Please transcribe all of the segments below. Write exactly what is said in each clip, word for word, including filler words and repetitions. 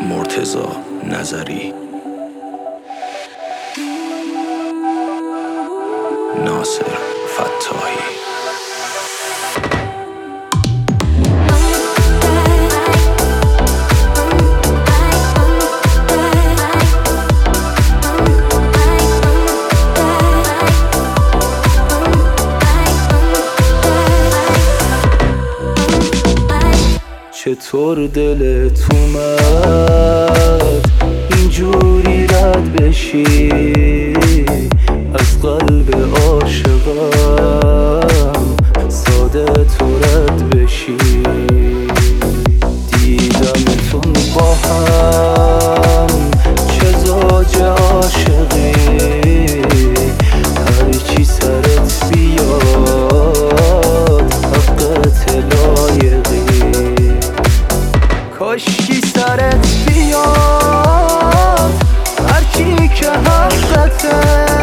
مرتضی نظری، ناصر فتاحی. چطور دلت اومد اینجوری رد بشی از قلب عاشقم، ساده تو رد بشی. دیدمتون با هم چه زوج عاشقی، هرچی سرت بیاد حقت لایقی. کاشکی سرت بیاد هرچی که حقته،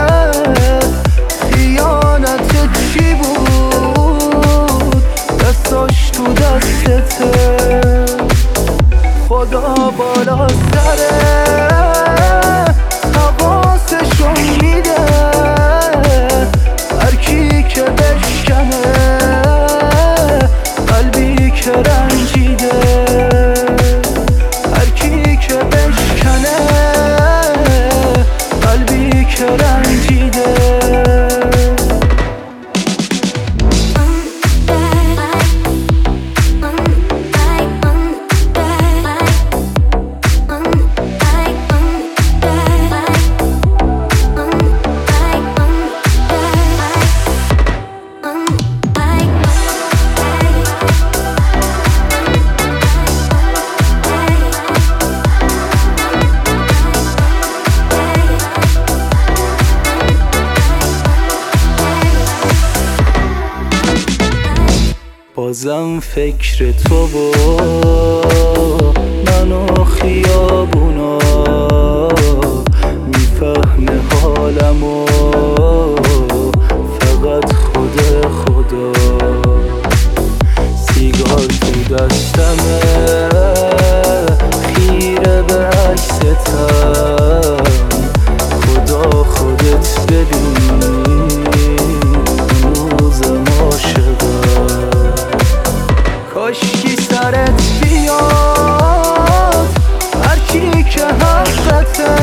خیانتت چی بود دستاش تو دستته. خدا بالا سره حواسشو میده، هرکی که بشکنه قلبی که رنجیده. بازم فکر تو و من و خیابونا، میفهمه حالمو فقط خود خدا. سیگار تو دستمه خیره به عکستم، خدا خودت ببین هنوزم عاشقم. کاشکی سرت بیاد هرچی که حقته،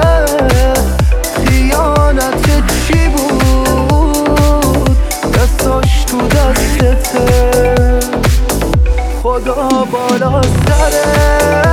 خیانتت چی بود دستاش تو دستته. خدا بالا سره